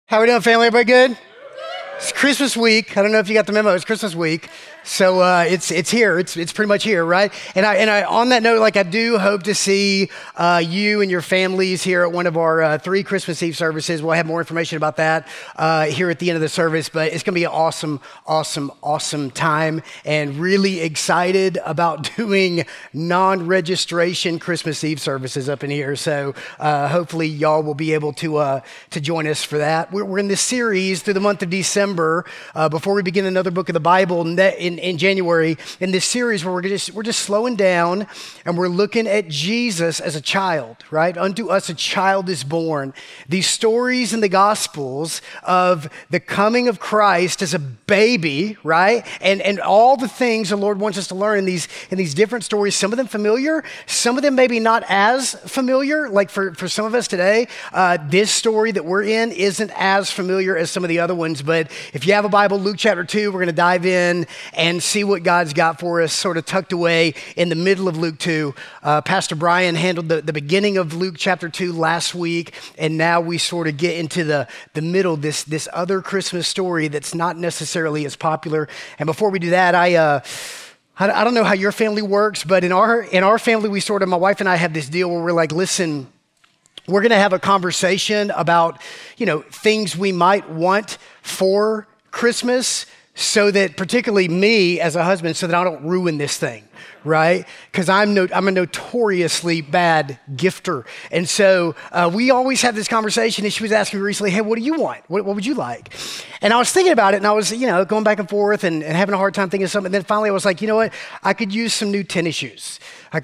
How we doing, family? Everybody good? It's Christmas week. I don't know if you got the memo. It's Christmas week. So it's here. It's pretty much here, right? And I on that note, I do hope to see you and your families here at one of our 3 Christmas Eve services. We'll have more information about that here at the end of the service. But it's going to be an awesome time, and really excited about doing non-registration Christmas Eve services up in here. So hopefully y'all will be able to join us for that. We're in this series through the month of December before we begin another book of the Bible in January, in this series where we're just slowing down and we're looking at Jesus as a child, right? Unto us a child is born. These stories in the Gospels of the coming of Christ as a baby, right? And all the things the Lord wants us to learn in these different stories. Some of them familiar, some of them maybe not as familiar. Like for some of us today, this story that we're in isn't as familiar as some of the other ones. But if you have a Bible, Luke chapter 2, we're going to dive in and see what God's got for us, sort of tucked away in the middle of Luke 2. Pastor Brian handled the beginning of Luke chapter 2 last week, and now we sort of get into the middle, this other Christmas story that's not necessarily as popular. And before we do that, I don't know how your family works, but in our family, we sort of, my wife and I have this deal where we're like, listen, we're going to have a conversation about, things we might want for Christmas, so that, particularly me as a husband, so that I don't ruin this thing, right? Because I'm a notoriously bad gifter. And so we always have this conversation, and she was asking me recently, hey, what do you want? What would you like? And I was thinking about it, and I was, going back and forth and having a hard time thinking of something. And then finally I was like, you know what? I could use some new tennis shoes.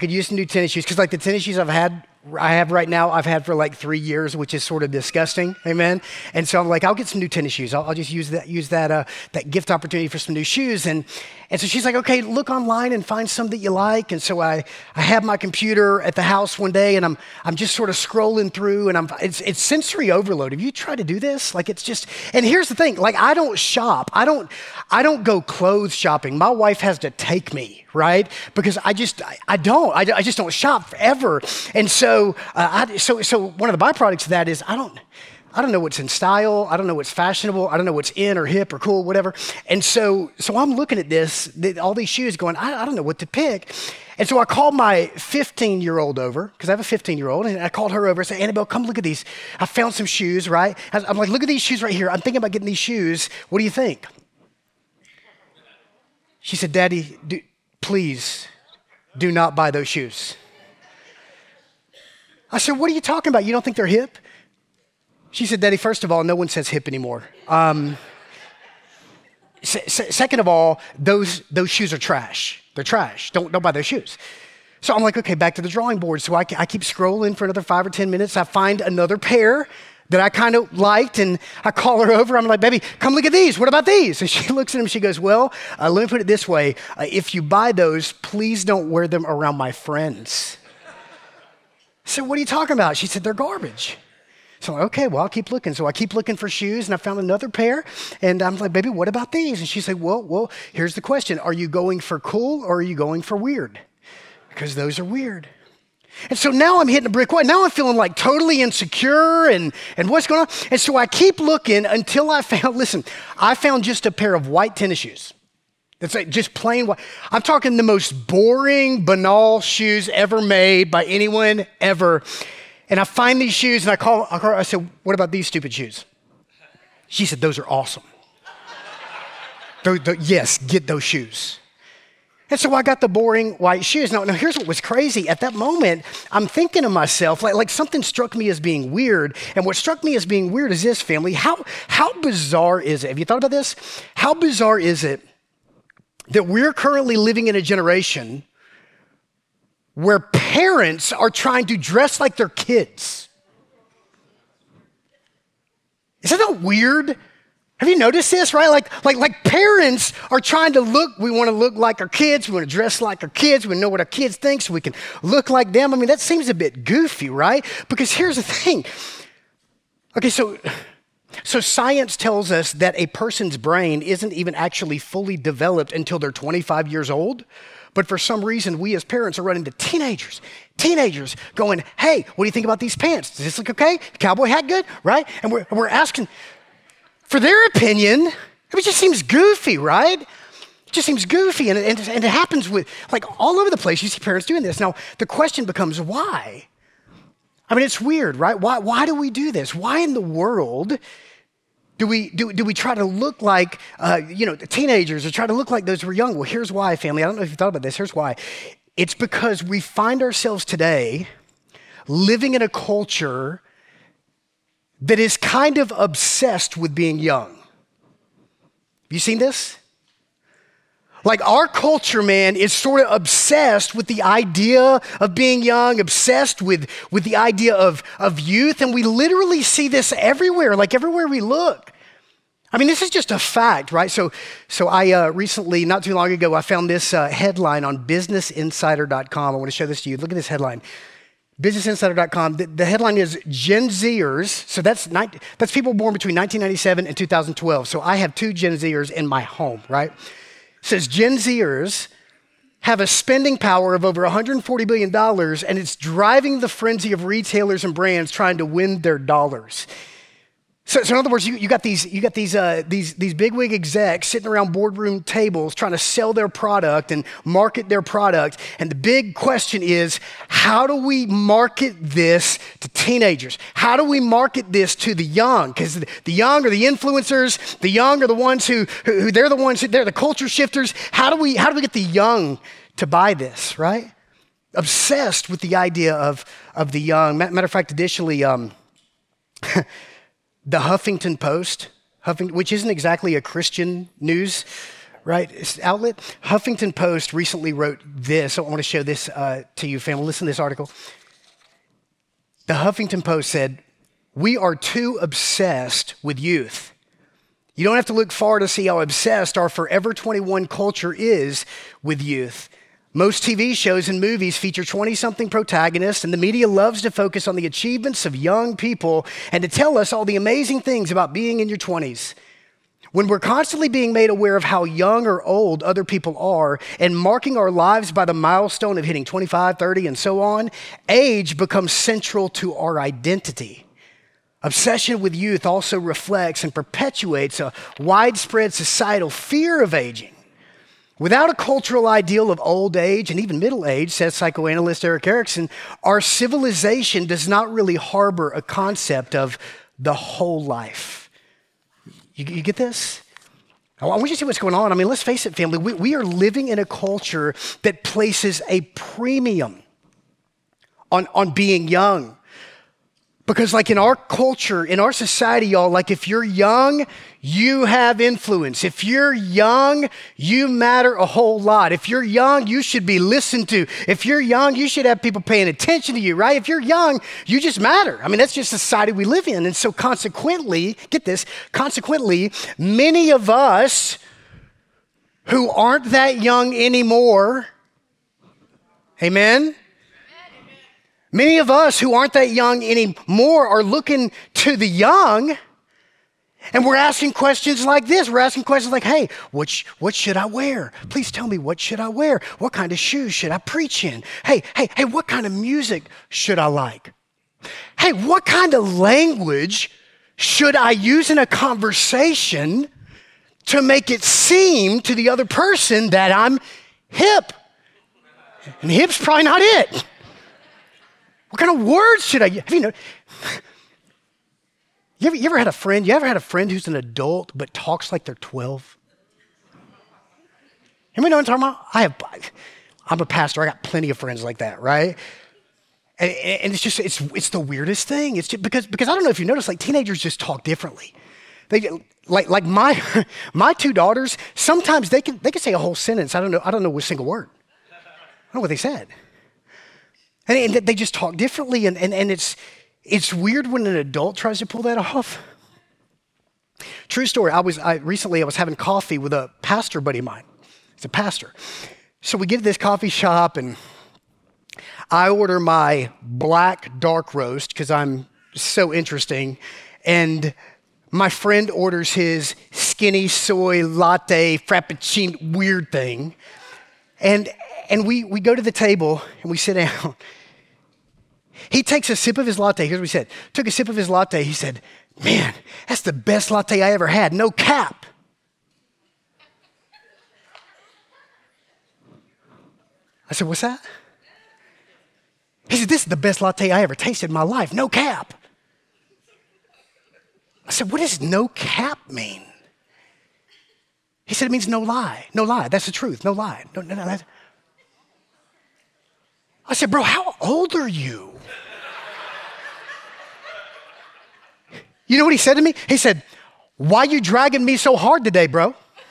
Because the tennis shoes I have right now, I've had for like 3 years, which is sort of disgusting. Amen. And so I'm like, I'll get some new tennis shoes. I'll just use that gift opportunity for some new shoes. And so she's like, okay, look online and find some that you like. And so I have my computer at the house one day, and I'm just sort of scrolling through, and it's sensory overload. Have you tried to do this? And here's the thing, I don't shop. I don't go clothes shopping. My wife has to take me, right? Because I just don't shop ever. And so one of the byproducts of that is I don't know what's in style. I don't know what's fashionable. I don't know what's in or hip or cool, whatever. And so I'm looking at all these shoes going, I don't know what to pick. And so I called my 15-year-old over, because I have a 15-year-old, and I called her over and said, Annabelle, come look at these. I found some shoes, right? I'm like, look at these shoes right here. I'm thinking about getting these shoes. What do you think? She said, Daddy, please do not buy those shoes. I said, what are you talking about? You don't think they're hip? She said, Daddy, first of all, no one says hip anymore. Second of all, those shoes are trash. They're trash. Don't buy those shoes. So I'm like, okay, back to the drawing board. So I keep scrolling for another 5 or 10 minutes. I find another pair that I kind of liked, and I call her over. I'm like, baby, come look at these. What about these? And she looks at them. She goes, well, let me put it this way. If you buy those, please don't wear them around my friends. I said, what are you talking about? She said, they're garbage. So I'm like, okay, well, I'll keep looking. So I keep looking for shoes, and I found another pair. And I'm like, baby, what about these? And she said, well, here's the question. Are you going for cool, or are you going for weird? Because those are weird. And so now I'm hitting a brick wall. Now I'm feeling like totally insecure and what's going on? And so I keep looking until I found just a pair of white tennis shoes. It's like just plain white. I'm talking the most boring, banal shoes ever made by anyone ever. And I find these shoes, and I call her. I said, what about these stupid shoes? She said, those are awesome. Yes, get those shoes. And so I got the boring white shoes. Now here's what was crazy. At that moment, I'm thinking to myself, like something struck me as being weird. And what struck me as being weird is this, family. How bizarre is it? Have you thought about this? How bizarre is it that we're currently living in a generation where parents are trying to dress like their kids? Isn't that weird? Have you noticed this, right? Like parents are trying to we want to look like our kids. We want to dress like our kids. We know what our kids think so we can look like them. I mean, that seems a bit goofy, right? Because here's the thing. Okay, so science tells us that a person's brain isn't even actually fully developed until they're 25 years old. But for some reason, we as parents are running to teenagers going, hey, what do you think about these pants? Does this look okay? Cowboy hat good, right? And we're asking, for their opinion, it just seems goofy, right? It just seems goofy, and it happens with, like, all over the place. You see parents doing this. Now, the question becomes, why? I mean, it's weird, right? Why do we do this? Why in the world do we try to look like, teenagers, or try to look like those who were young? Well, here's why, family. I don't know if you thought about this. Here's why. It's because we find ourselves today living in a culture that is kind of obsessed with being young. Have you seen this? Like, our culture, man, is sort of obsessed with the idea of being young, obsessed with the idea of youth, and we literally see this everywhere, like everywhere we look. I mean, this is just a fact, right? So I recently, not too long ago, I found this headline on businessinsider.com. I want to show this to you. Look at this headline. Businessinsider.com. The headline is Gen Zers. So that's people born between 1997 and 2012. So I have 2 Gen Zers in my home, right? It says Gen Zers have a spending power of over $140 billion, and it's driving the frenzy of retailers and brands trying to win their dollars. So in other words, you got these bigwig execs sitting around boardroom tables trying to sell their product and market their product. And the big question is, how do we market this to teenagers? How do we market this to the young? Because the young are the influencers. The young are the ones who they're the culture shifters. How do we get the young to buy this, right? Obsessed with the idea of the young. Matter of fact, additionally, the Huffington Post, which isn't exactly a Christian news, right, outlet. Huffington Post recently wrote this. I want to show this to you, family. Listen to this article. The Huffington Post said, "We are too obsessed with youth. You don't have to look far to see how obsessed our Forever 21 culture is with youth. Most TV shows and movies feature 20-something protagonists, and the media loves to focus on the achievements of young people and to tell us all the amazing things about being in your 20s. When we're constantly being made aware of how young or old other people are and marking our lives by the milestone of hitting 25, 30, and so on, age becomes central to our identity. Obsession with youth also reflects and perpetuates a widespread societal fear of aging. Without a cultural ideal of old age and even middle age, says psychoanalyst Erik Erikson, our civilization does not really harbor a concept of the whole life." You get this? I want you to see what's going on. I mean, let's face it, family. We are living in a culture that places a premium on being young. Because like in our culture, in our society, y'all, like if you're young, you have influence. If you're young, you matter a whole lot. If you're young, you should be listened to. If you're young, you should have people paying attention to you, right? If you're young, you just matter. I mean, that's just the society we live in. And so consequently, get this, many of us who aren't that young anymore, amen? Many of us who aren't that young anymore are looking to the young, and we're asking questions like this. We're asking questions like, hey, what should I wear? Please tell me, what should I wear? What kind of shoes should I preach in? Hey, what kind of music should I like? Hey, what kind of language should I use in a conversation to make it seem to the other person that I'm hip? And hip's probably not it. What kind of words should I use? You ever had a friend? You ever had a friend who's an adult but talks like they're 12? Anybody know what I'm talking about? I'm a pastor. I got plenty of friends like that, right? And it's just it's the weirdest thing. It's just because I don't know if you notice, like teenagers just talk differently. They like my 2 daughters. Sometimes they can say a whole sentence. I don't know a single word. I don't know what they said. And they just talk differently, and it's weird when an adult tries to pull that off. True story. Recently I was having coffee with a pastor buddy of mine. He's a pastor. So we get to this coffee shop, and I order my black dark roast because I'm so interesting, and my friend orders his skinny soy latte frappuccino weird thing, and we go to the table and we sit down. He takes a sip of his latte. Here's what he said. Took a sip of his latte. He said, Man, that's the best latte I ever had. No cap. I said, what's that? He said, this is the best latte I ever tasted in my life. No cap. I said, what does no cap mean? He said, it means no lie. No lie. That's the truth. No lie. No. I said, bro, how old are you? You know what he said to me? He said, why you dragging me so hard today, bro?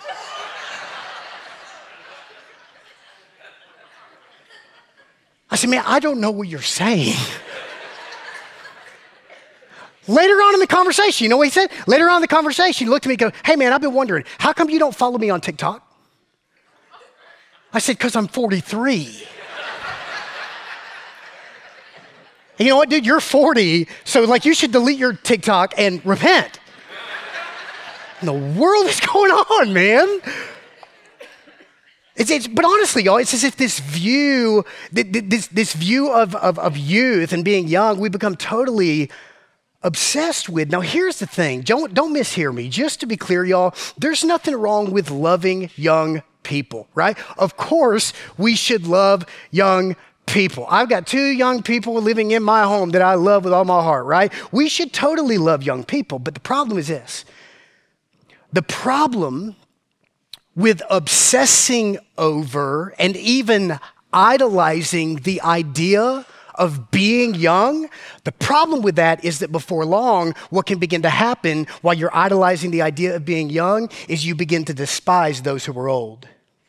I said, man, I don't know what you're saying. Later on in the conversation, you know what he said? Later on in the conversation, he looked at me and goes, hey man, I've been wondering, how come you don't follow me on TikTok? I said, because I'm 43. And you know what, dude? You're 40, so like you should delete your TikTok and repent. What in the world is going on, man? But honestly, y'all, it's as if this view of youth and being young, we become totally obsessed with. Now, here's the thing. Don't mishear me. Just to be clear, y'all, there's nothing wrong with loving young people, right? Of course, we should love young people. I've got 2 young people living in my home that I love with all my heart, right? We should totally love young people, but the problem is this. The problem with obsessing over and even idolizing the idea of being young, the problem with that is that before long, what can begin to happen while you're idolizing the idea of being young is you begin to despise those who are old.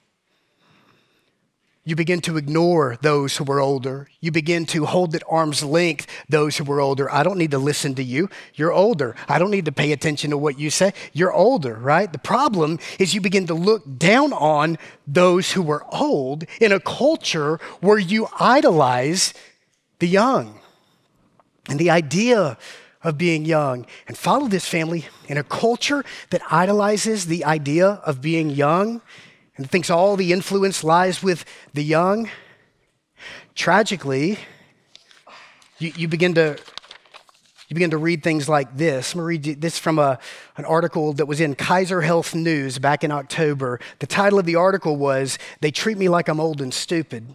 You begin to ignore those who are older. You begin to hold at arm's length those who are older. I don't need to listen to you. You're older. I don't need to pay attention to what you say. You're older, right? The problem is you begin to look down on those who are old in a culture where you idolize the young and the idea of being young. And follow this, family. In a culture that idolizes the idea of being young and thinks all the influence lies with the young, tragically, you begin to read things like this. I'm going to read this from an article that was in Kaiser Health News back in October. The title of the article was, "They Treat Me Like I'm Old and Stupid."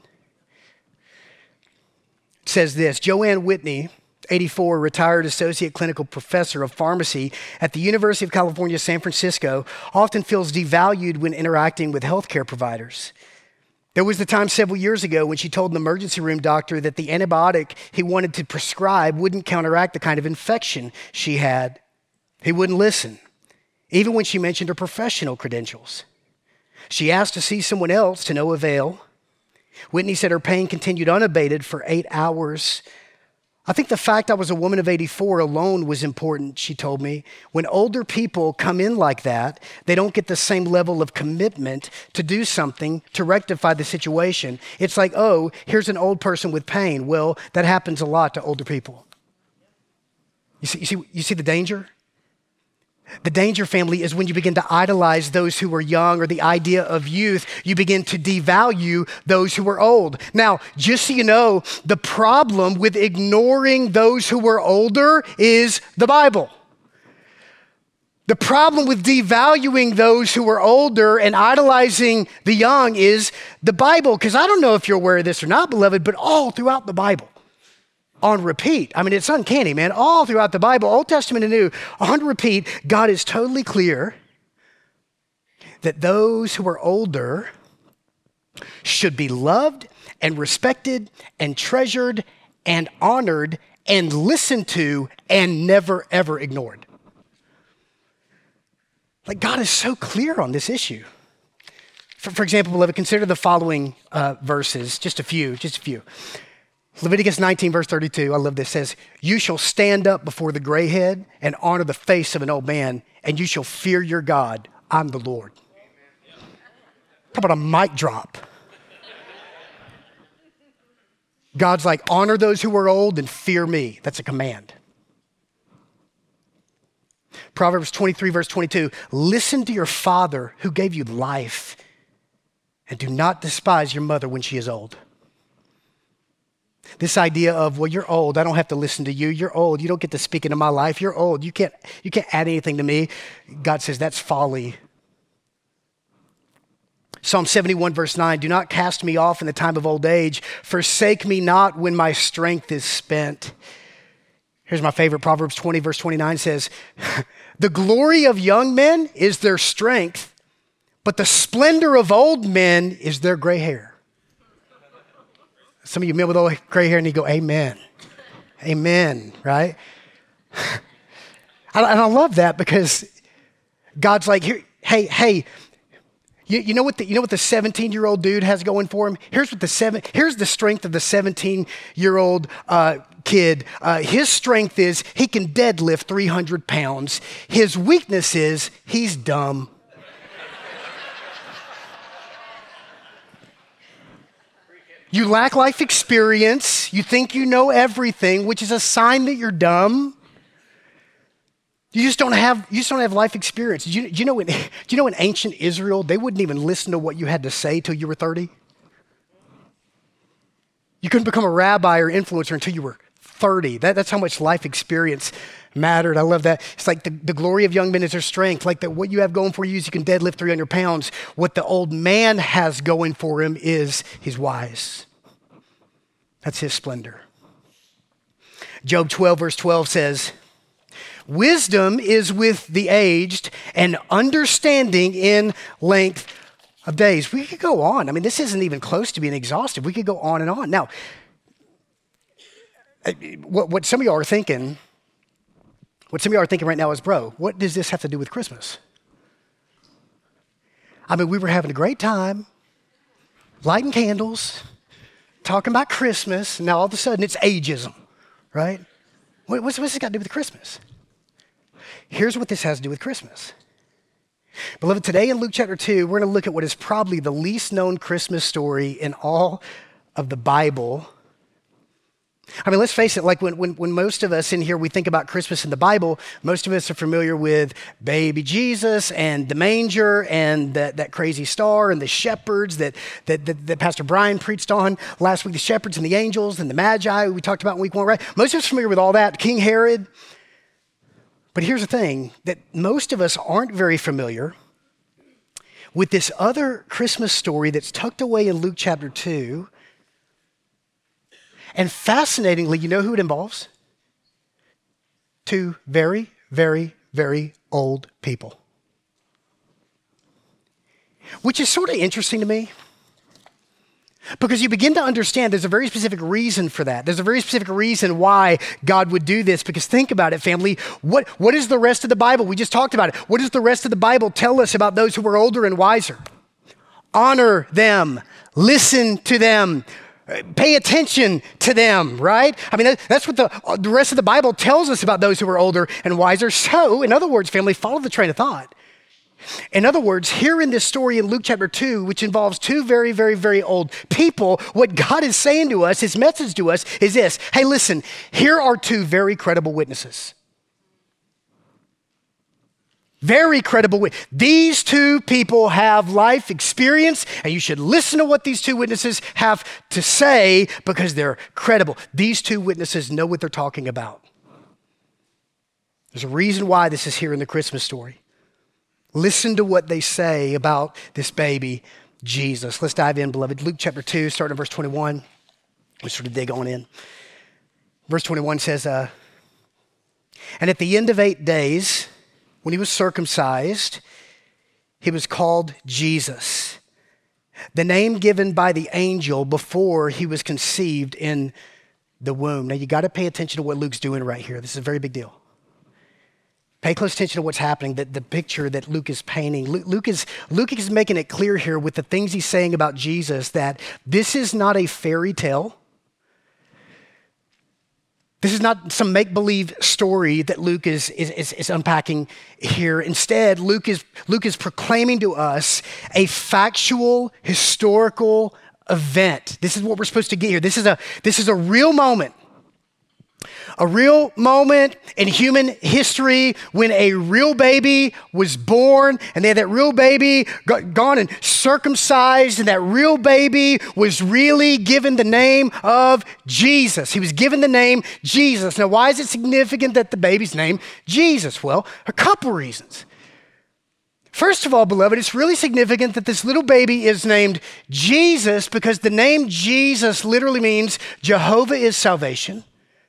It says this: Joanne Whitney, 84, retired associate clinical professor of pharmacy at the University of California, San Francisco, often feels devalued when interacting with healthcare providers. There was the time several years ago when she told an emergency room doctor that the antibiotic he wanted to prescribe wouldn't counteract the kind of infection she had. He wouldn't listen, even when she mentioned her professional credentials. She asked to see someone else, to no avail. Whitney said her pain continued unabated for 8 hours. I think the fact I was a woman of 84 alone was important, she told me. When older people come in like that, they don't get the same level of commitment to do something to rectify the situation. It's like, oh, here's an old person with pain. Well, that happens a lot to older people. You see the danger? The danger, family, is when you begin to idolize those who are young or the idea of youth, you begin to devalue those who are old. Now, just so you know, the problem with ignoring those who are older is the Bible. The problem with devaluing those who are older and idolizing the young is the Bible. Because I don't know if you're aware of this or not, beloved, but all throughout the Bible, on repeat. I mean, it's uncanny, man. All throughout the Bible, Old Testament and New, on repeat, God is totally clear that those who are older should be loved and respected and treasured and honored and listened to and never, ever ignored. Like, God is so clear on this issue. For example, beloved, consider the following verses, just a few. Leviticus 19, verse 32, I love this, says, "You shall stand up before the gray head and honor the face of an old man, and you shall fear your God. I'm the Lord." How about a mic drop? God's like, honor those who are old and fear me. That's a command. Proverbs 23, verse 22, "Listen to your father who gave you life, and do not despise your mother when she is old." This idea of, well, you're old. I don't have to listen to you. You're old. You don't get to speak into my life. You're old. You can't add anything to me. God says that's folly. Psalm 71 verse 9, do not cast me off in the time of old age. Forsake me not when my strength is spent. Here's my favorite. Proverbs 20 verse 29 says, the glory of young men is their strength, but the splendor of old men is their gray hair. Some of you men with old gray hair need to go, amen. Amen, right? And I love that because God's like, here, hey, you know what the 17-year-old dude has going for him? Here's the strength of the 17-year-old kid. His strength is he can deadlift 300 pounds. His weakness is he's dumb. You lack life experience. You think you know everything, which is a sign that you're dumb. You just don't have life experience. Do you know in ancient Israel, they wouldn't even listen to what you had to say till you were 30? You couldn't become a rabbi or influencer until you were 30. That's how much life experience mattered. I love that. It's like the glory of young men is their strength. Like what you have going for you is you can deadlift 300 pounds. What the old man has going for him is he's wise. That's his splendor. Job 12 verse 12 says, wisdom is with the aged and understanding in length of days. We could go on. I mean, this isn't even close to being exhaustive. We could go on and on. Now, what some of y'all are thinking right now is, bro, what does this have to do with Christmas? I mean, we were having a great time, lighting candles, talking about Christmas, and now all of a sudden it's ageism, right? What's this got to do with Christmas? Here's what this has to do with Christmas. Beloved, today in Luke chapter 2, we're going to look at what is probably the least known Christmas story in all of the Bible. I mean, let's face it, like when most of us in here, we think about Christmas in the Bible, most of us are familiar with baby Jesus and the manger and that crazy star and the shepherds that Pastor Brian preached on last week, the shepherds and the angels and the magi we talked about in week 1, right? Most of us are familiar with all that, King Herod. But here's the thing, that most of us aren't very familiar with this other Christmas story that's tucked away in Luke chapter 2. And fascinatingly, you know who it involves? 2 very, very, very old people. Which is sort of interesting to me. Because you begin to understand there's a very specific reason for that. There's a very specific reason why God would do this. Because think about it, family. What is the rest of the Bible? We just talked about it. What does the rest of the Bible tell us about those who are older and wiser? Honor them. Listen to them. Pay attention to them, right? I mean, that's what the rest of the Bible tells us about those who are older and wiser. So, in other words, family, follow the train of thought. In other words, here in this story in Luke chapter 2, which involves 2 very, very, very old people, what God is saying to us, his message to us is this. Hey, listen, here are 2 very credible witnesses. Very credible. These 2 people have life experience, and you should listen to what these 2 witnesses have to say because they're credible. These 2 witnesses know what they're talking about. There's a reason why this is here in the Christmas story. Listen to what they say about this baby, Jesus. Let's dive in, beloved. Luke chapter 2, starting in verse 21. We sort of dig on in. Verse 21 says, and at the end of 8 days, when he was circumcised, he was called Jesus, the name given by the angel before he was conceived in the womb. Now, you got to pay attention to what Luke's doing right here. This is a very big deal. Pay close attention to what's happening, the picture that Luke is painting. Luke is making it clear here with the things he's saying about Jesus that this is not a fairy tale. This is not some make-believe story that Luke is unpacking here. Instead, Luke is proclaiming to us a factual, historical event. This is what we're supposed to get here. This is a real moment. A real moment in human history when a real baby was born, and they had that real baby gone and circumcised, and that real baby was really given the name of Jesus. He was given the name Jesus. Now, why is it significant that the baby's named Jesus? Well, a couple reasons. First of all, beloved, it's really significant that this little baby is named Jesus because the name Jesus literally means Jehovah is salvation.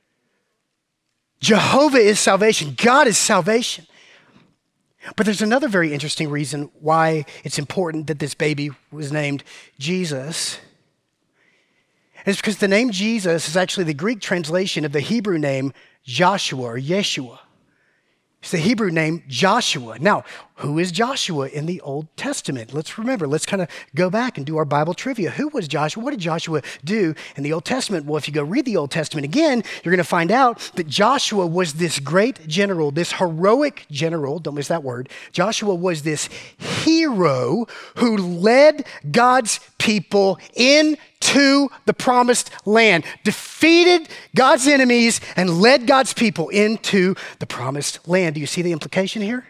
Jehovah is salvation. God is salvation. But there's another very interesting reason why it's important that this baby was named Jesus. And it's because the name Jesus is actually the Greek translation of the Hebrew name Joshua or Yeshua. It's the Hebrew name Joshua. Now, who is Joshua in the Old Testament? Let's remember. Let's kind of go back and do our Bible trivia. Who was Joshua? What did Joshua do in the Old Testament? Well, if you go read the Old Testament again, you're going to find out that Joshua was this great general, this heroic general. Don't miss that word. Joshua was this hero who led God's people into the promised land, defeated God's enemies, and led God's people into the promised land. Do you see the implication here?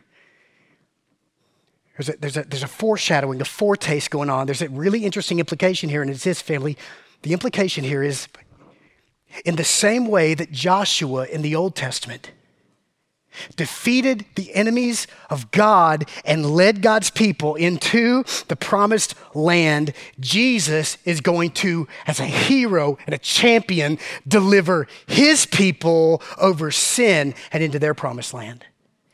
There's a foreshadowing, a foretaste going on. There's a really interesting implication here, and it's this, family. The implication here is in the same way that Joshua in the Old Testament defeated the enemies of God and led God's people into the promised land, Jesus is going to, as a hero and a champion, deliver his people over sin and into their promised land.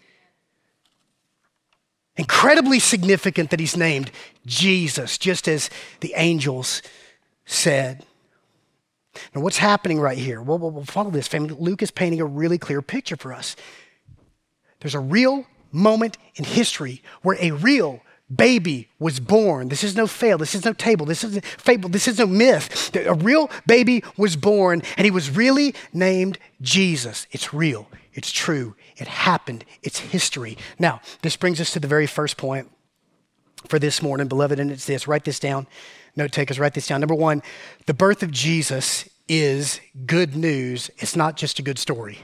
Incredibly significant that he's named Jesus, just as the angels said. Now, what's happening right here? Well, we'll follow this, family. Luke is painting a really clear picture for us. There's a real moment in history where a real baby was born. This is no fail. This is no table. This isn't fable. This is no myth. A real baby was born, and he was really named Jesus. It's real. It's true. It happened. It's history. Now, this brings us to the very first point for this morning, beloved, and it's this. Write this down. Note takers, write this down. Number one, the birth of Jesus is good news. It's not just a good story.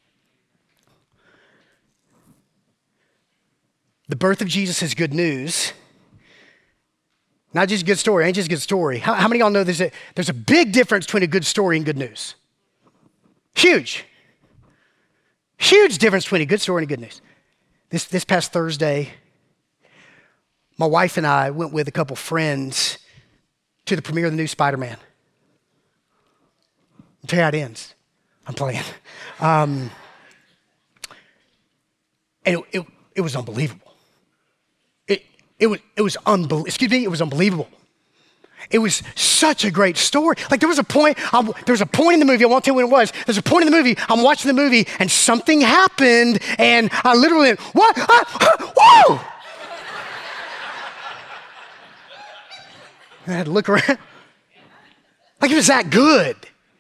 The birth of Jesus is good news. Not just a good story. Ain't just a good story. How many of y'all know there's a big difference between a good story and good news? Huge. Huge difference between a good story and a good news. This past Thursday, my wife and I went with a couple friends to the premiere of the new Spider-Man. I'll tell you how it ends. I'm playing. And it was unbelievable. It was unbelievable. It was such a great story. Like there was a point in the movie, I won't tell you when it was. There's a point in the movie, I'm watching the movie and something happened and I literally went, what? Whoa! I had to look around. Like it was that good.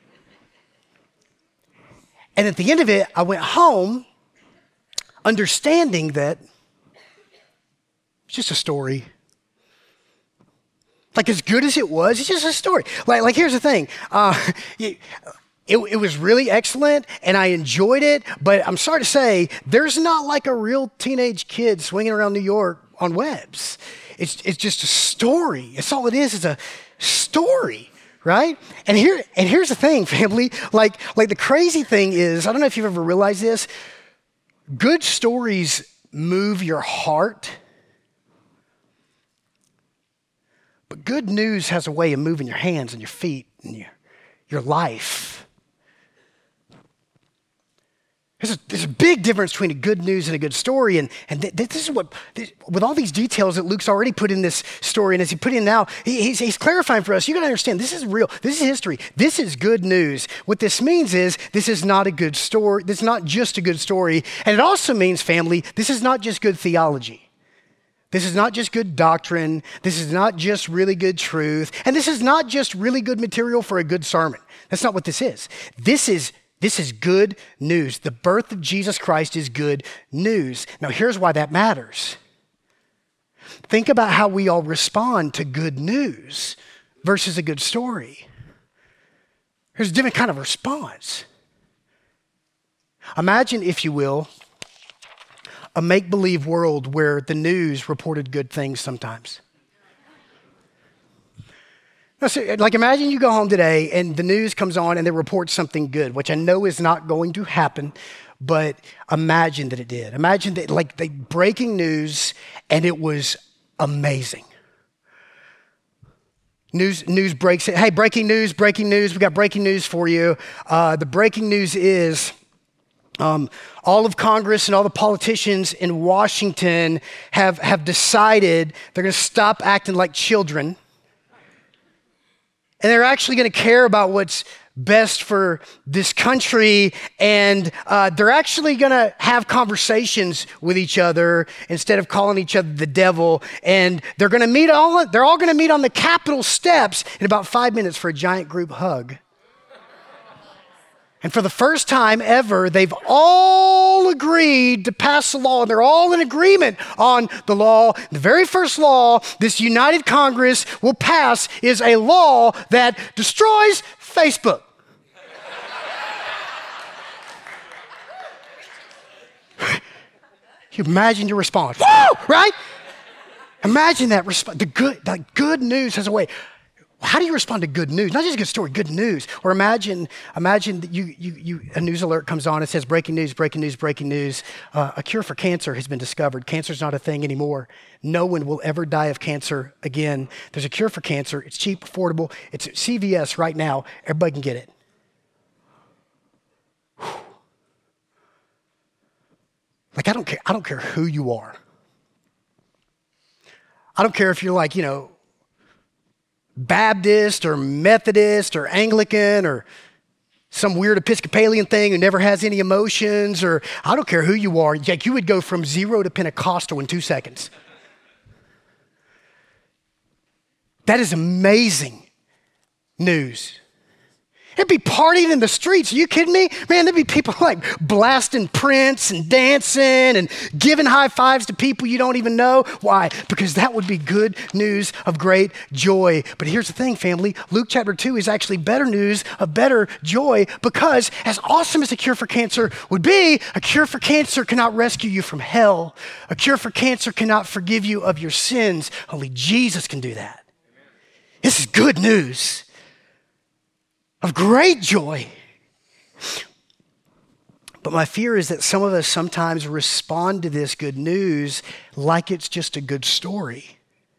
And at the end of it, I went home understanding that it's just a story. Like as good as it was, it's just a story. Like here's the thing. It was really excellent and I enjoyed it, but I'm sorry to say, there's not like a real teenage kid swinging around New York on webs. It's just a story. It's all it is a story, right? And here's the thing, family. Like the crazy thing is, I don't know if you've ever realized this, good stories move your heart. But good news has a way of moving your hands and your feet and your life. There's a big difference between a good news and a good story. And this is with all these details that Luke's already put in this story, and as he put in now, he's clarifying for us, you gotta understand, this is real, this is history, this is good news. What this means is, this is not a good story, this is not just a good story, and it also means, family, this is not just good theology. This is not just good doctrine. This is not just really good truth. And this is not just really good material for a good sermon. That's not what this is. This is good news. The birth of Jesus Christ is good news. Now, here's why that matters. Think about how we all respond to good news versus a good story. There's a different kind of response. Imagine, if you will, a make-believe world where the news reported good things sometimes. No, so, like imagine you go home today and the news comes on and they report something good, which I know is not going to happen, but imagine that it did. Imagine that like the breaking news and it was amazing. News breaks it. Hey, breaking news. We got breaking news for you. The breaking news is all of Congress and all the politicians in Washington have decided they're going to stop acting like children. And they're actually going to care about what's best for this country. And they're actually going to have conversations with each other instead of calling each other the devil. And they're going to meet they're all going to meet on the Capitol steps in about 5 minutes for a giant group hug. And for the first time ever, they've all agreed to pass a law. They're all in agreement on the law. The very first law this united Congress will pass is a law that destroys Facebook. You imagine your response. Woo! Right? Imagine that response. The good news has a way. How do you respond to good news? Not just a good story, good news. Or imagine that a news alert comes on. It says breaking news, breaking news, breaking news. A cure for cancer has been discovered. Cancer's not a thing anymore. No one will ever die of cancer again. There's a cure for cancer. It's cheap, affordable. It's at CVS right now. Everybody can get it. Whew. Like I don't care who you are. I don't care if you're like, Baptist or Methodist or Anglican or some weird Episcopalian thing who never has any emotions, or I don't care who you are. Like you would go from 0 to Pentecostal in 2 seconds. That is amazing news. It'd be partying in the streets. Are you kidding me? Man, there'd be people like blasting Prince and dancing and giving high fives to people you don't even know. Why? Because that would be good news of great joy. But here's the thing, family. Luke chapter 2 is actually better news of better joy, because as awesome as a cure for cancer would be, a cure for cancer cannot rescue you from hell. A cure for cancer cannot forgive you of your sins. Only Jesus can do that. This is good news of great joy. But my fear is that some of us sometimes respond to this good news like it's just a good story.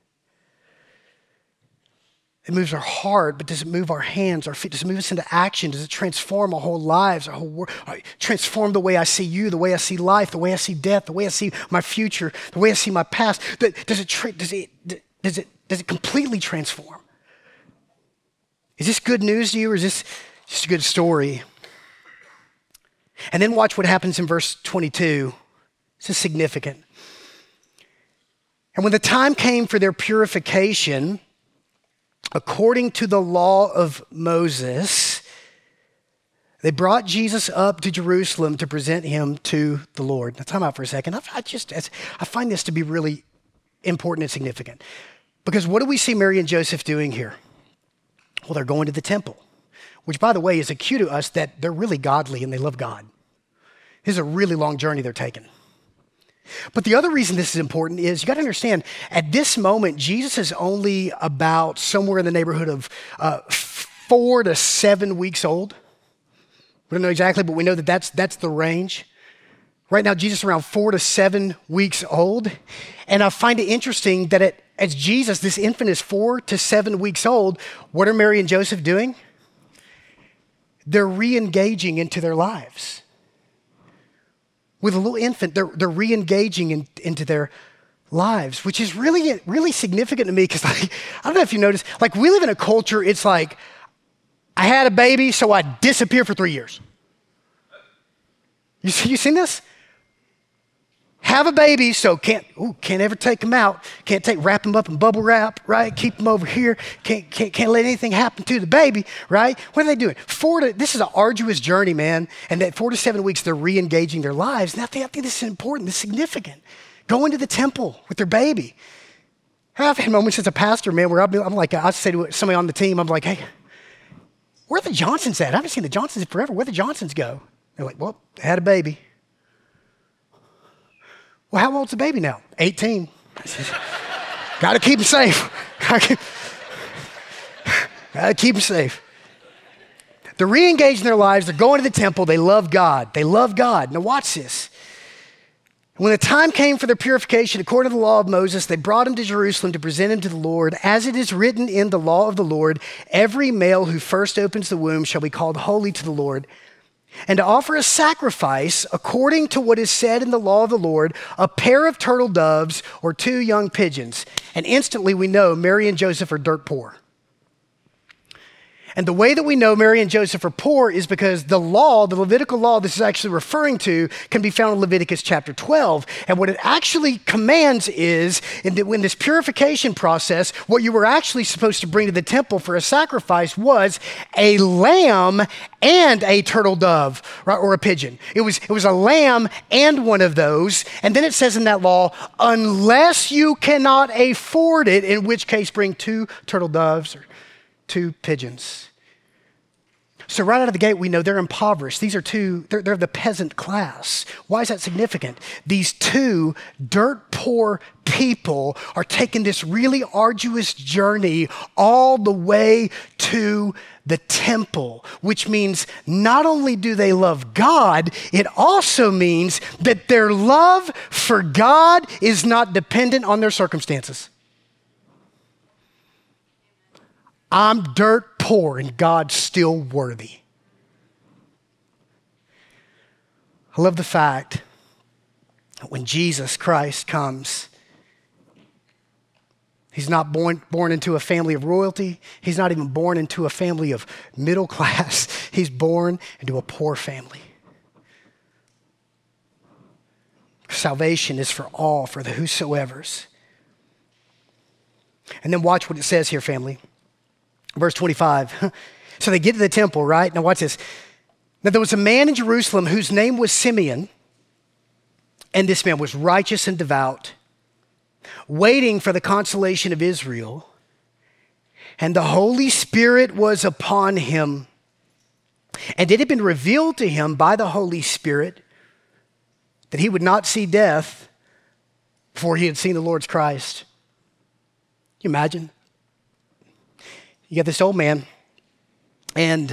It moves our heart, but does it move our hands, our feet? Does it move us into action? Does it transform our whole lives, our whole world? Transform the way I see you, the way I see life, the way I see death, the way I see my future, the way I see my past? Does it completely transform? Is this good news to you, or is this just a good story? And then watch what happens in verse 22. This is significant. And when the time came for their purification, according to the law of Moses, they brought Jesus up to Jerusalem to present him to the Lord. Now, time out for a second. I find this to be really important and significant. Because what do we see Mary and Joseph doing here? Well, they're going to the temple, which, by the way, is a cue to us that they're really godly and they love God. This is a really long journey they're taking. But the other reason this is important is you got to understand, at this moment, Jesus is only about somewhere in the neighborhood of 4 to 7 weeks old. We don't know exactly, but we know that that's the range. Right now, Jesus is around 4 to 7 weeks old. And I find it interesting that as Jesus, this infant, is 4 to 7 weeks old, what are Mary and Joseph doing? They're re-engaging into their lives. With a little infant, they're re-engaging into their lives, which is really, really significant to me, because I don't know if you noticed, we live in a culture, it's like, I had a baby, so I disappear for 3 years. You seen this? Have a baby, so can't ever take them out. Can't wrap them up in bubble wrap, right? Keep them over here. Can't let anything happen to the baby, right? What are they doing? This is an arduous journey, man. And that 4 to 7 weeks, they're re-engaging their lives. And I think this is important. This is significant. Going to the temple with their baby. I've had moments as a pastor, man, where I'm like, I say to somebody on the team, I'm like, hey, where are the Johnsons at? I haven't seen the Johnsons in forever. Where'd the Johnsons go? They're like, well, they had a baby. Well, how old's the baby now? 18. Got to keep him safe. Got to keep him safe. They're re-engaged in their lives. They're going to the temple. They love God. They love God. Now watch this. When the time came for their purification, according to the law of Moses, they brought him to Jerusalem to present him to the Lord. As it is written in the law of the Lord, every male who first opens the womb shall be called holy to the Lord. And to offer a sacrifice, according to what is said in the law of the Lord, a pair of turtle doves or 2 young pigeons. And instantly we know Mary and Joseph are dirt poor. And the way that we know Mary and Joseph are poor is because the law, the Levitical law this is actually referring to, can be found in Leviticus chapter 12. And what it actually commands is, in this purification process, what you were actually supposed to bring to the temple for a sacrifice was a lamb and a turtle dove, right, or a pigeon. It was a lamb and one of those. And then it says in that law, unless you cannot afford it, in which case bring 2 turtle doves or 2 pigeons. So right out of the gate, we know they're impoverished. They're the peasant class. Why is that significant? These 2 dirt poor people are taking this really arduous journey all the way to the temple, which means not only do they love God, it also means that their love for God is not dependent on their circumstances. I'm dirt poor and God's still worthy. I love the fact that when Jesus Christ comes, he's not born into a family of royalty. He's not even born into a family of middle class. He's born into a poor family. Salvation is for all, for the whosoever's. And then watch what it says here, family. Verse 25. So they get to the temple, right? Now watch this. Now there was a man in Jerusalem whose name was Simeon, and this man was righteous and devout, waiting for the consolation of Israel. And the Holy Spirit was upon him. And it had been revealed to him by the Holy Spirit that he would not see death before he had seen the Lord's Christ. Can you imagine? You got this old man, and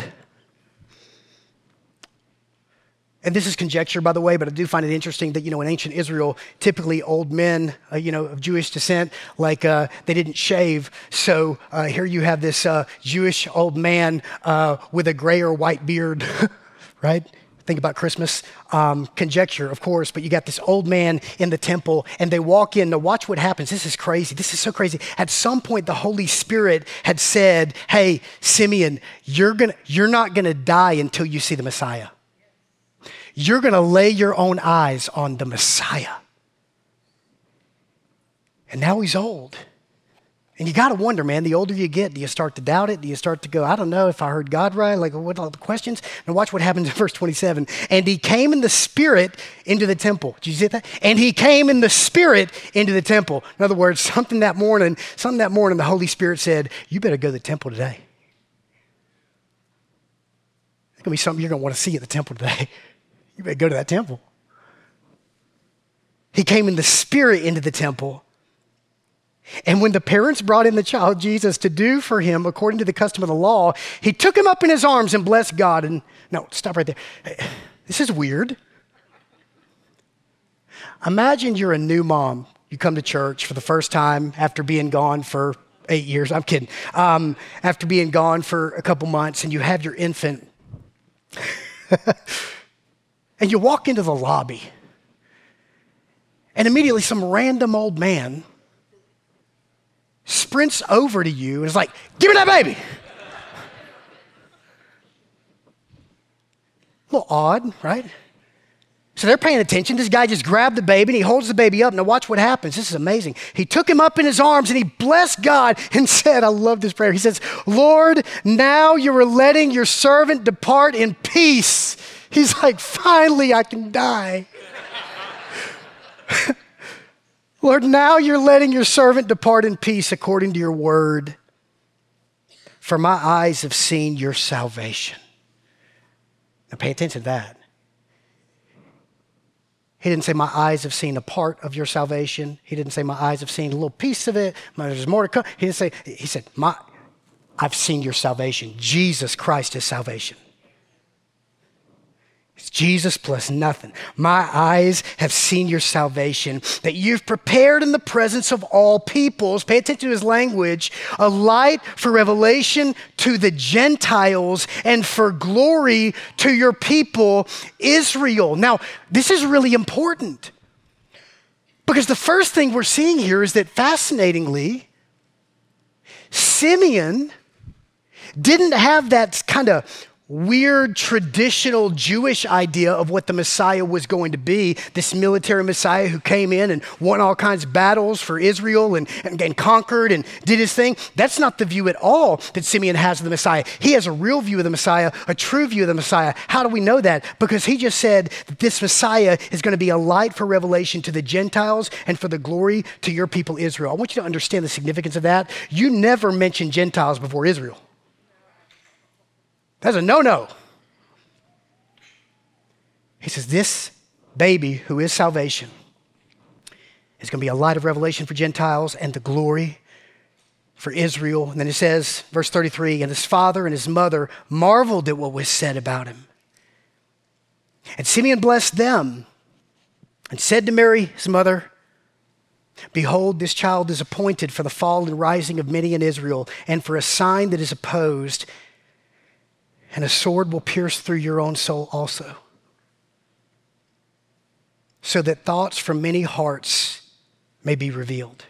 this is conjecture, by the way, but I do find it interesting that, in ancient Israel, typically old men, of Jewish descent, they didn't shave. So here you have this Jewish old man with a gray or white beard, right? Think about Christmas. Conjecture, of course, but you got this old man in the temple, and they walk in. Now watch what happens. This is crazy. This is so crazy. At some point, the Holy Spirit had said, hey, Simeon, you're not going to die until you see the Messiah. You're going to lay your own eyes on the Messiah. And now he's old. And you got to wonder, man, the older you get, do you start to doubt it? Do you start to go, I don't know if I heard God right? What are the questions? Now watch what happens in verse 27. And he came in the Spirit into the temple. Did you see that? And he came in the Spirit into the temple. In other words, something that morning, the Holy Spirit said, you better go to the temple today. It's going to be something you're going to want to see at the temple today. You better go to that temple. He came in the Spirit into the temple. And when the parents brought in the child Jesus to do for him according to the custom of the law, he took him up in his arms and blessed God. And no, stop right there. This is weird. Imagine you're a new mom. You come to church for the first time after being gone for 8 years. I'm kidding. After being gone for a couple months, and you have your infant. And you walk into the lobby. And immediately some random old man sprints over to you and is like, give me that baby. A little odd, right? So they're paying attention. This guy just grabbed the baby and he holds the baby up. Now watch what happens. This is amazing. He took him up in his arms and he blessed God and said, I love this prayer. He says, Lord, now you are letting your servant depart in peace. He's like, finally I can die. Lord, now you're letting your servant depart in peace according to your word. For my eyes have seen your salvation. Now pay attention to that. He didn't say, my eyes have seen a part of your salvation. He didn't say, my eyes have seen a little piece of it. There's more to come. He said, I've seen your salvation. Jesus Christ is salvation. It's Jesus plus nothing. My eyes have seen your salvation that you've prepared in the presence of all peoples. Pay attention to his language. A light for revelation to the Gentiles and for glory to your people, Israel. Now, this is really important because the first thing we're seeing here is that fascinatingly, Simeon didn't have that kind of weird traditional Jewish idea of what the Messiah was going to be, this military Messiah who came in and won all kinds of battles for Israel and conquered and did his thing. That's not the view at all that Simeon has of the Messiah. He has a real view of the Messiah, a true view of the Messiah. How do we know that? Because he just said that this Messiah is going to be a light for revelation to the Gentiles and for the glory to your people Israel. I want you to understand the significance of that. You never mention Gentiles before Israel. That's a no-no. He says, this baby who is salvation is going to be a light of revelation for Gentiles and the glory for Israel. And then it says, verse 33, and his father and his mother marveled at what was said about him. And Simeon blessed them and said to Mary, his mother, behold, this child is appointed for the fall and rising of many in Israel and for a sign that is opposed, and a sword will pierce through your own soul also, so that thoughts from many hearts may be revealed.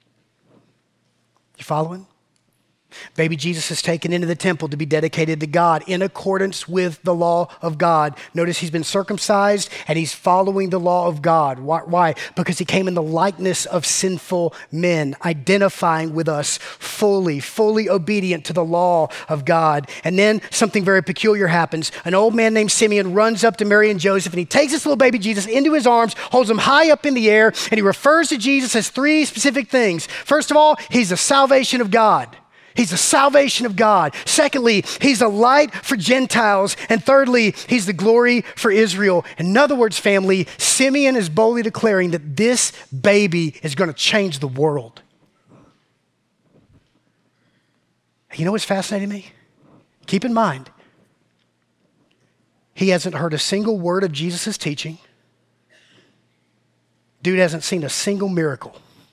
You following? Baby Jesus is taken into the temple to be dedicated to God in accordance with the law of God. Notice he's been circumcised and he's following the law of God. Why? Because he came in the likeness of sinful men, identifying with us fully obedient to the law of God. And then something very peculiar happens. An old man named Simeon runs up to Mary and Joseph and he takes this little baby Jesus into his arms, holds him high up in the air, and he refers to Jesus as three specific things. First of all, he's the salvation of God. He's the salvation of God. Secondly, he's a light for Gentiles. And thirdly, he's the glory for Israel. In other words, family, Simeon is boldly declaring that this baby is going to change the world. You know what's fascinating me? Keep in mind, he hasn't heard a single word of Jesus' teaching. Dude hasn't seen a single miracle.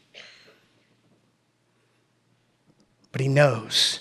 But he knows.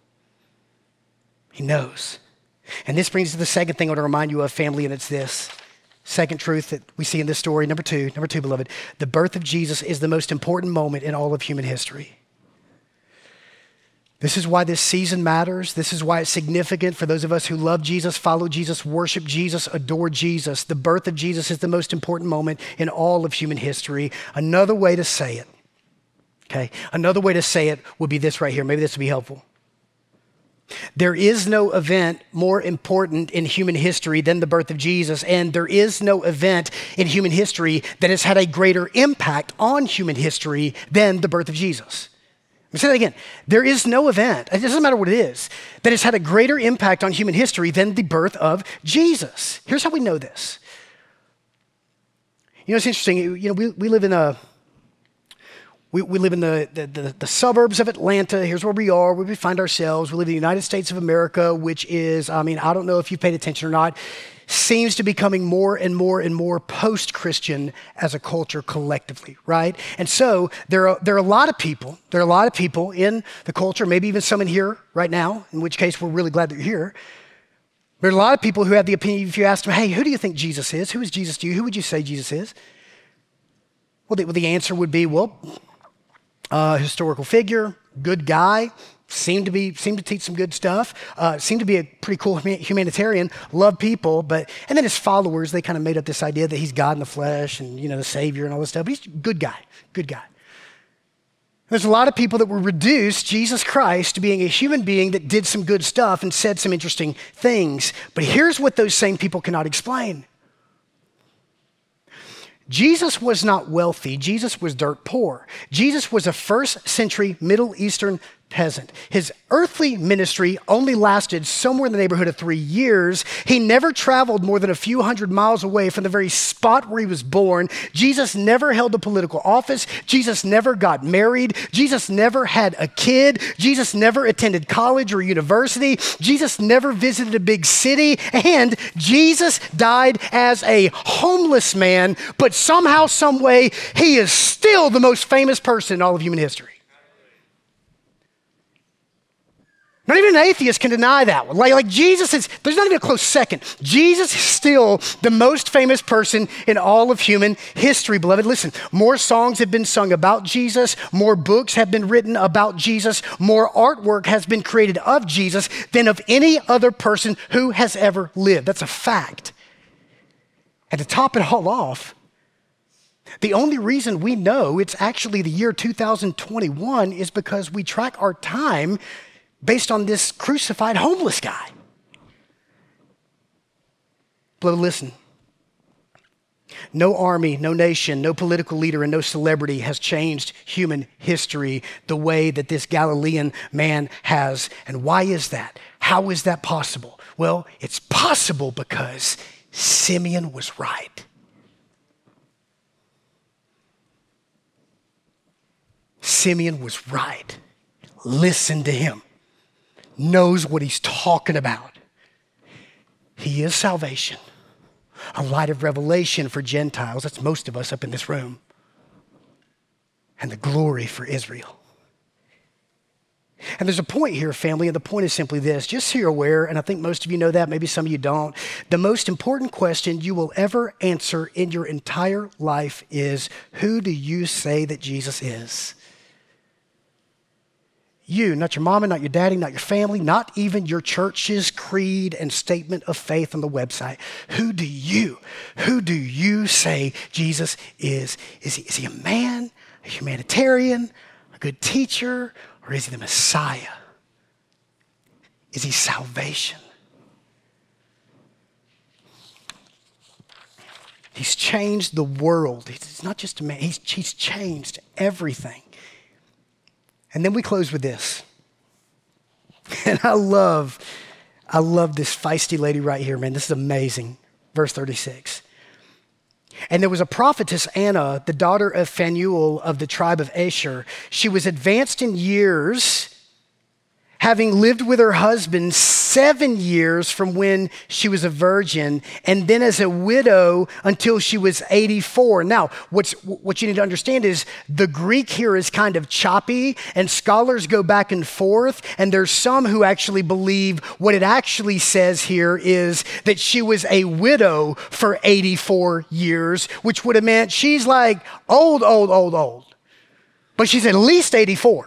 He knows. And this brings us to the second thing I want to remind you of, family, and it's this. Second truth that we see in this story. Number two, beloved. The birth of Jesus is the most important moment in all of human history. This is why this season matters. This is why it's significant for those of us who love Jesus, follow Jesus, worship Jesus, adore Jesus. The birth of Jesus is the most important moment in all of human history. Another way to say it. Okay, another way to say it would be this right here. Maybe this would be helpful. There is no event more important in human history than the birth of Jesus, and there is no event in human history that has had a greater impact on human history than the birth of Jesus. Let me say that again. There is no event, it doesn't matter what it is, that has had a greater impact on human history than the birth of Jesus. Here's how we know this. You know, it's interesting. You know, we live in We live in the suburbs of Atlanta. Here's where we are, where we find ourselves. We live in the United States of America, which is, I don't know if you've paid attention or not, seems to be becoming more and more and more post-Christian as a culture collectively, right? And so there are a lot of people in the culture, maybe even some in here right now, in which case we're really glad that you're here. There are a lot of people who have the opinion, if you ask them, hey, who do you think Jesus is? Who is Jesus to you? Who would you say Jesus is? Well, the answer would be, historical figure, good guy, seemed to teach some good stuff, seemed to be a pretty cool humanitarian, loved people, and then his followers, they kind of made up this idea that he's God in the flesh and, the Savior and all this stuff, but he's a good guy. There's a lot of people that will reduce Jesus Christ to being a human being that did some good stuff and said some interesting things. But here's what those same people cannot explain. Jesus was not wealthy. Jesus was dirt poor. Jesus was a first century Middle Eastern peasant. His earthly ministry only lasted somewhere in the neighborhood of 3 years. He never traveled more than a few hundred miles away from the very spot where he was born. Jesus never held a political office. Jesus never got married. Jesus never had a kid. Jesus never attended college or university. Jesus never visited a big city. And Jesus died as a homeless man, but somehow, some way, he is still the most famous person in all of human history. Not even an atheist can deny that one. Like Jesus is, there's not even a close second. Jesus is still the most famous person in all of human history, beloved. Listen, more songs have been sung about Jesus, more books have been written about Jesus, more artwork has been created of Jesus than of any other person who has ever lived. That's a fact. And to top it all off, the only reason we know it's actually the year 2021 is because we track our time based on this crucified homeless guy. Beloved, listen. No army, no nation, no political leader, and no celebrity has changed human history the way that this Galilean man has. And why is that? How is that possible? Well, it's possible because Simeon was right. Simeon was right. Listen to him. Knows what he's talking about. He is salvation, a light of revelation for Gentiles. That's most of us up in this room. And the glory for Israel. And there's a point here, family, and the point is simply this, just so you're aware, and I think most of you know that, maybe some of you don't. The most important question you will ever answer in your entire life is, who do you say that Jesus is? You, not your mama, not your daddy, not your family, not even your church's creed and statement of faith on the website. Who do you say Jesus is? Is he a man, a humanitarian, a good teacher, or is he the Messiah? Is he salvation? He's changed the world. He's not just a man, he's changed everything. And then we close with this. And I love this feisty lady right here, man. This is amazing. Verse 36. And there was a prophetess, Anna, the daughter of Phanuel of the tribe of Asher. She was advanced in years, having lived with her husband 7 years from when she was a virgin, and then as a widow until she was 84. Now, what you need to understand is the Greek here is kind of choppy, and scholars go back and forth, and there's some who actually believe what it actually says here is that she was a widow for 84 years, which would have meant she's like old. But she's at least 84.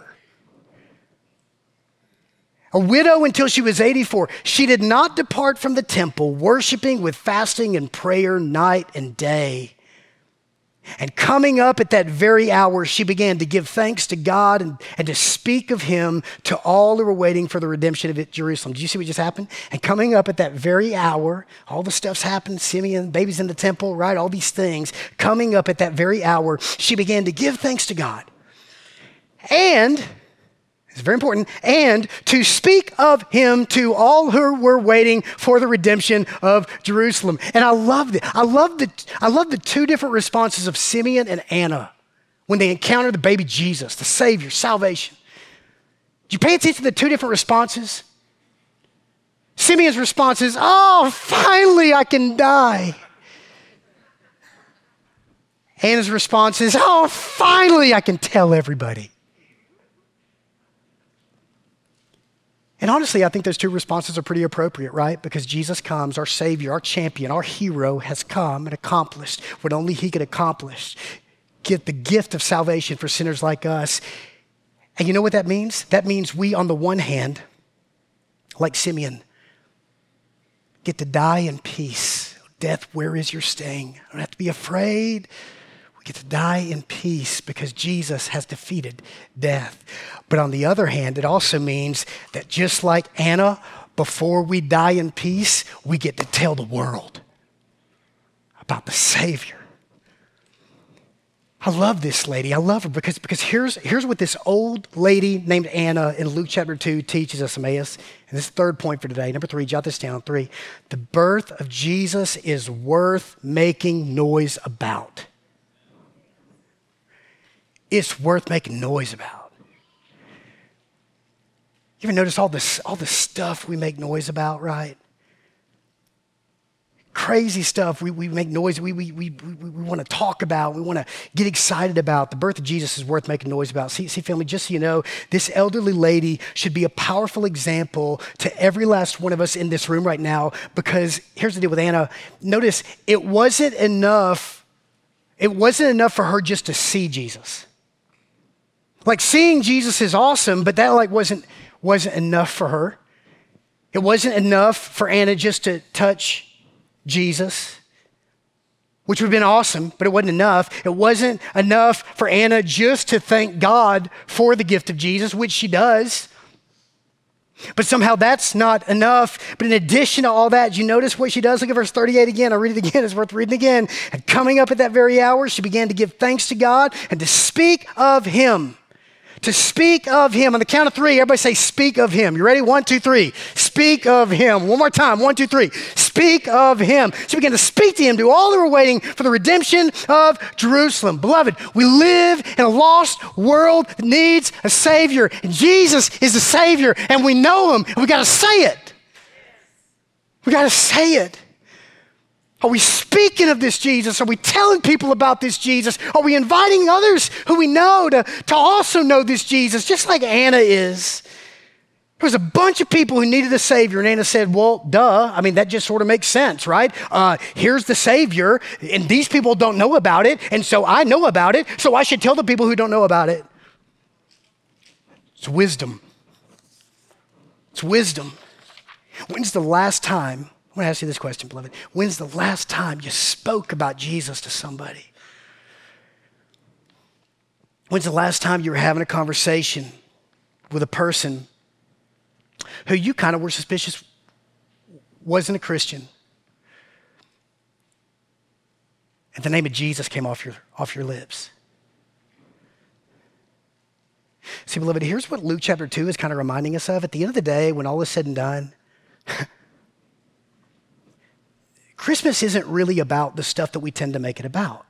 A widow until she was 84. She did not depart from the temple, worshiping with fasting and prayer night and day. And coming up at that very hour, she began to give thanks to God and to speak of him to all who were waiting for the redemption of Jerusalem. Did you see what just happened? And coming up at that very hour, all the stuff's happened, Simeon, babies in the temple, right? All these things. Coming up at that very hour, she began to give thanks to God. And it's very important, and to speak of him to all who were waiting for the redemption of Jerusalem. And I love it. I love the two different responses of Simeon and Anna when they encounter the baby Jesus, the Savior, salvation. Did you pay attention to the two different responses? Simeon's response is, oh, finally I can die. Anna's response is, oh, finally I can tell everybody. And honestly, I think those two responses are pretty appropriate, right? Because Jesus comes, our Savior, our champion, our hero has come and accomplished what only he could accomplish. Get the gift of salvation for sinners like us. And you know what that means? That means we, on the one hand, like Simeon, get to die in peace. Death, where is your sting? I don't have to be afraid. We get to die in peace because Jesus has defeated death. But on the other hand, it also means that just like Anna, before we die in peace, we get to tell the world about the Savior. I love this lady. I love her because here's what this old lady named Anna in Luke chapter 2 teaches us, Emmaus. And this is the third point for today. Number 3, jot this down. 3, the birth of Jesus is worth making noise about. It's worth making noise about. You ever notice all the stuff we make noise about, right? Crazy stuff we make noise, we want to talk about, we want to get excited about. The birth of Jesus is worth making noise about. See, family, just so you know, this elderly lady should be a powerful example to every last one of us in this room right now, because here's the deal with Anna. Notice, it wasn't enough for her just to see Jesus. Like, seeing Jesus is awesome, but that wasn't enough for her. It wasn't enough for Anna just to touch Jesus, which would have been awesome, but it wasn't enough. It wasn't enough for Anna just to thank God for the gift of Jesus, which she does. But somehow that's not enough. But in addition to all that, you notice what she does? Look at verse 38 again. I'll read it again. It's worth reading again. And coming up at that very hour, she began to give thanks to God and to speak of him. To speak of him. On the count of 3, everybody say, speak of him. You ready? 1, 2, 3. Speak of him. One more time. 1, 2, 3. Speak of him. She began to speak to him, to all who were waiting for the redemption of Jerusalem. Beloved, we live in a lost world that needs a Savior. And Jesus is the Savior, and we know him, and we got to say it. We got to say it. Are we speaking of this Jesus? Are we telling people about this Jesus? Are we inviting others who we know to also know this Jesus, just like Anna is? There was a bunch of people who needed a Savior, and Anna said, well, duh. I mean, that just sort of makes sense, right? Here's the Savior, and these people don't know about it, and so I know about it, so I should tell the people who don't know about it. It's wisdom. It's wisdom. When's the last time, I'm going to ask you this question, beloved. When's the last time you spoke about Jesus to somebody? When's the last time you were having a conversation with a person who you kind of were suspicious wasn't a Christian, and the name of Jesus came off your lips? See, beloved, here's what Luke chapter 2 is kind of reminding us of. At the end of the day, when all is said and done, Christmas isn't really about the stuff that we tend to make it about.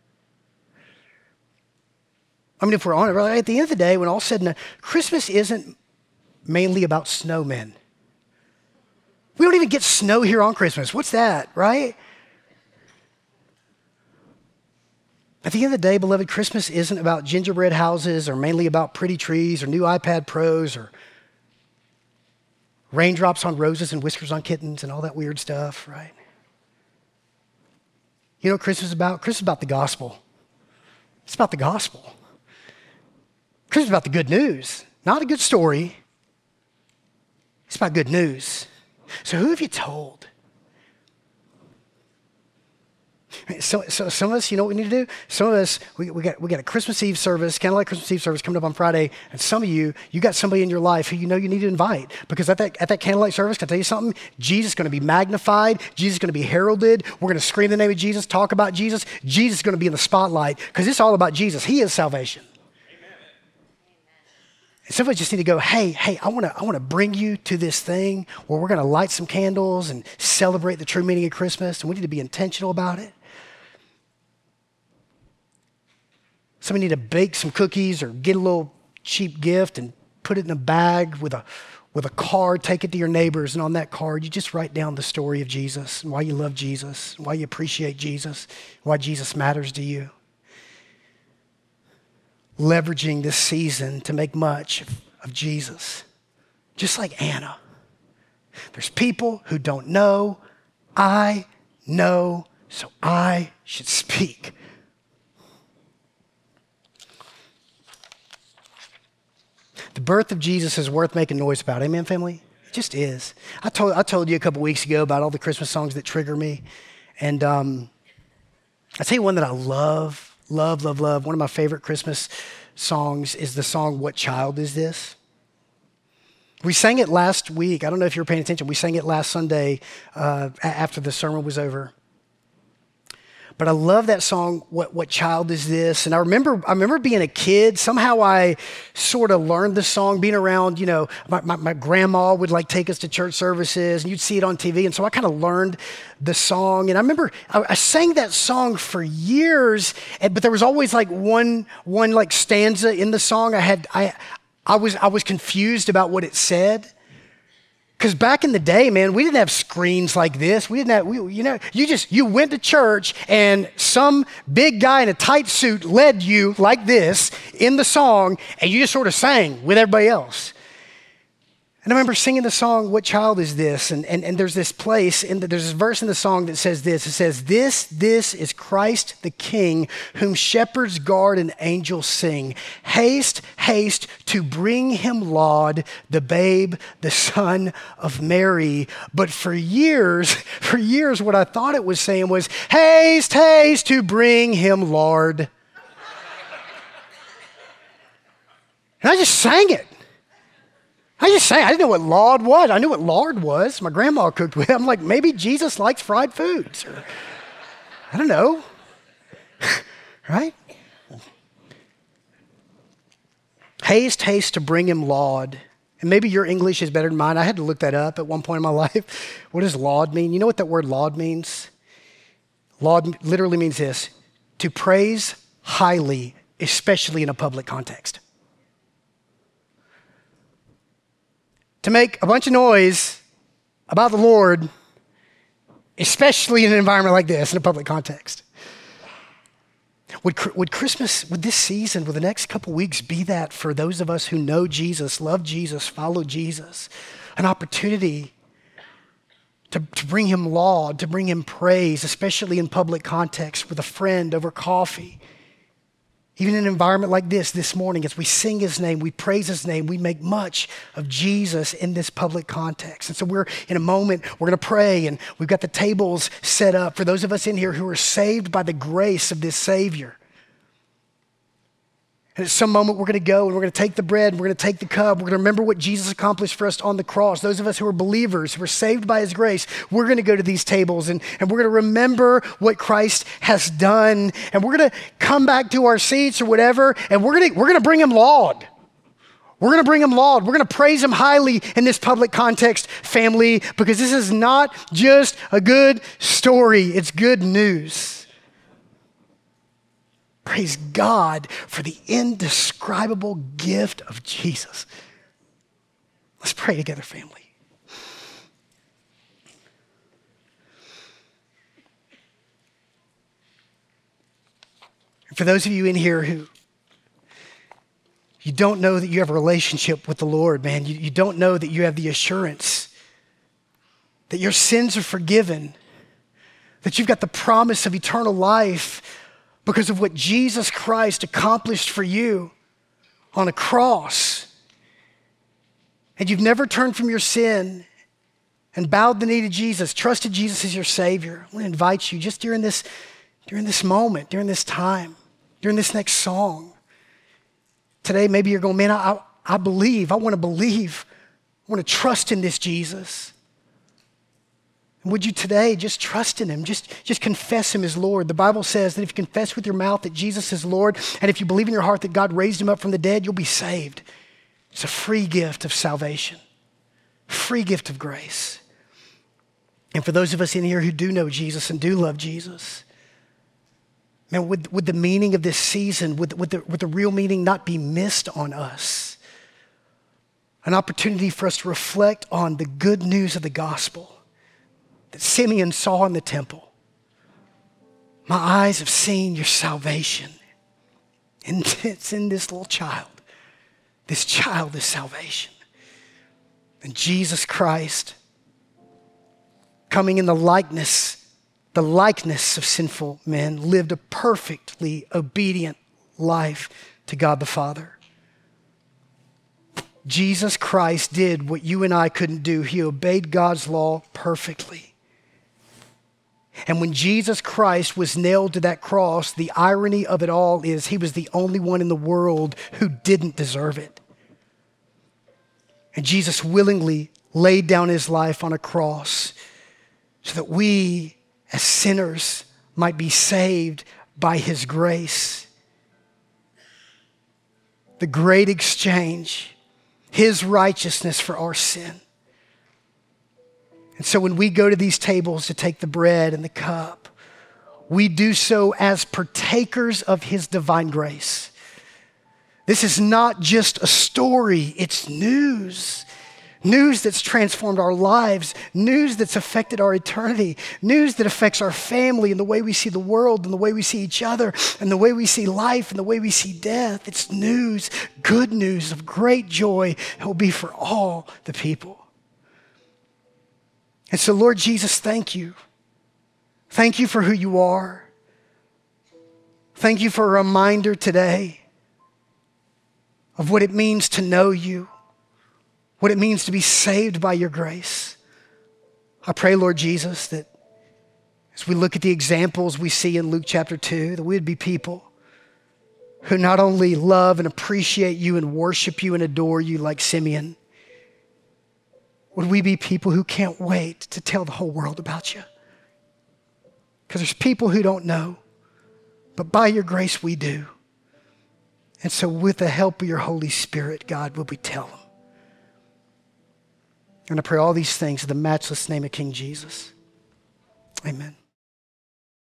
I mean, if we're honest, at the end of the day, when all's said and done, Christmas isn't mainly about snowmen. We don't even get snow here on Christmas. What's that, right? At the end of the day, beloved, Christmas isn't about gingerbread houses or mainly about pretty trees or new iPad Pros or raindrops on roses and whiskers on kittens and all that weird stuff, right? You know what Christmas is about? Christmas is about the gospel. It's about the gospel. Christmas is about the good news, not a good story. It's about good news. So who have you told? So some of us, you know what we need to do? Some of us, we got a Christmas Eve service, kind of like Christmas Eve service coming up on Friday, and some of you got somebody in your life who you know you need to invite, because at that candlelight service, can I tell you something? Jesus is going to be magnified. Jesus is going to be heralded. We're going to scream the name of Jesus, talk about Jesus. Jesus is going to be in the spotlight, because it's all about Jesus. He is salvation. Some of us just need to go, hey, I want to bring you to this thing where we're going to light some candles and celebrate the true meaning of Christmas, and we need to be intentional about it. Somebody need to bake some cookies or get a little cheap gift and put it in a bag with a card, take it to your neighbors, and on that card, you just write down the story of Jesus and why you love Jesus, and why you appreciate Jesus, why Jesus matters to you. Leveraging this season to make much of Jesus, just like Anna. There's people who don't know. I know, so I should speak. The birth of Jesus is worth making noise about. Amen, family? It just is. I told you a couple weeks ago about all the Christmas songs that trigger me. And I'll tell you one that I love. One of my favorite Christmas songs is the song, What Child Is This? We sang it last week. I don't know if you were paying attention. We sang it last Sunday after the sermon was over. But I love that song, What Child Is This? And I remember being a kid. Somehow I sort of learned the song, being around, my grandma would like take us to church services and you'd see it on TV. And so I kind of learned the song. And I remember I sang that song for years, but there was always like one like stanza in the song. I was confused about what it said. Because back in the day, man, we didn't have screens like this. We didn't have, you went to church and some big guy in a tight suit led you like this in the song and you just sort of sang with everybody else. And I remember singing the song, What Child Is This? And there's this place, there's this verse in the song that says this. It says, this is Christ the King, whom shepherds guard and angels sing. Haste, haste to bring him laud, the babe, the son of Mary. But for years, what I thought it was saying was, haste, haste to bring him Lord. And I just sang it. I didn't know what laud was. I knew what lard was. My grandma cooked with it. I'm like, maybe Jesus likes fried foods. Or, I don't know. Right? Haste, haste to bring him laud. And maybe your English is better than mine. I had to look that up at one point in my life. What does laud mean? You know what that word laud means? Laud literally means this: to praise highly, especially in a public context. To make a bunch of noise about the Lord, especially in an environment like this, in a public context. Would Christmas, would this season, would the next couple weeks be that for those of us who know Jesus, love Jesus, follow Jesus, an opportunity to bring him laud, to bring him praise, especially in public context with a friend over coffee? Even in an environment like this morning, as we sing his name, we praise his name, we make much of Jesus in this public context. And so we're in a moment, we're going to pray, and we've got the tables set up for those of us in here who are saved by the grace of this Savior. And at some moment, we're going to go and we're going to take the bread, and we're going to take the cup. We're going to remember what Jesus accomplished for us on the cross. Those of us who are believers, who are saved by his grace, we're going to go to these tables and we're going to remember what Christ has done. And we're going to come back to our seats or whatever, and we're going to bring him laud. We're going to bring him laud. We're going to praise him highly in this public context, family, because this is not just a good story. It's good news. Praise God for the indescribable gift of Jesus. Let's pray together, family. And for those of you in here who you don't know that you have a relationship with the Lord, man, you don't know that you have the assurance that your sins are forgiven, that you've got the promise of eternal life because of what Jesus Christ accomplished for you on a cross. And you've never turned from your sin and bowed the knee to Jesus, trusted Jesus as your Savior. I want to invite you just during this moment, during this time, during this next song. Today, maybe you're going, man, I believe, I want to trust in this Jesus. Would you today just trust in him? Just confess him as Lord. The Bible says that if you confess with your mouth that Jesus is Lord, and if you believe in your heart that God raised him up from the dead, you'll be saved. It's a free gift of salvation, free gift of grace. And for those of us in here who do know Jesus and do love Jesus, man, would the meaning of this season, would the real meaning not be missed on us? An opportunity for us to reflect on the good news of the gospel that Simeon saw in the temple. My eyes have seen your salvation. And it's in this little child. This child is salvation. And Jesus Christ, coming in the likeness of sinful men, lived a perfectly obedient life to God the Father. Jesus Christ did what you and I couldn't do. He obeyed God's law perfectly. And when Jesus Christ was nailed to that cross, the irony of it all is he was the only one in the world who didn't deserve it. And Jesus willingly laid down his life on a cross so that we, as sinners, might be saved by his grace. The great exchange, his righteousness for our sin. And so when we go to these tables to take the bread and the cup, we do so as partakers of his divine grace. This is not just a story, it's news. News that's transformed our lives, news that's affected our eternity, news that affects our family and the way we see the world and the way we see each other and the way we see life and the way we see death. It's news, good news of great joy that will be for all the people. And so, Lord Jesus, thank you. Thank you for who you are. Thank you for a reminder today of what it means to know you, what it means to be saved by your grace. I pray, Lord Jesus, that as we look at the examples we see in Luke chapter 2, that we would be people who not only love and appreciate you and worship you and adore you like Simeon, would we be people who can't wait to tell the whole world about you? Because there's people who don't know, but by your grace we do. And so with the help of your Holy Spirit, God, will we tell them? And I pray all these things in the matchless name of King Jesus. Amen.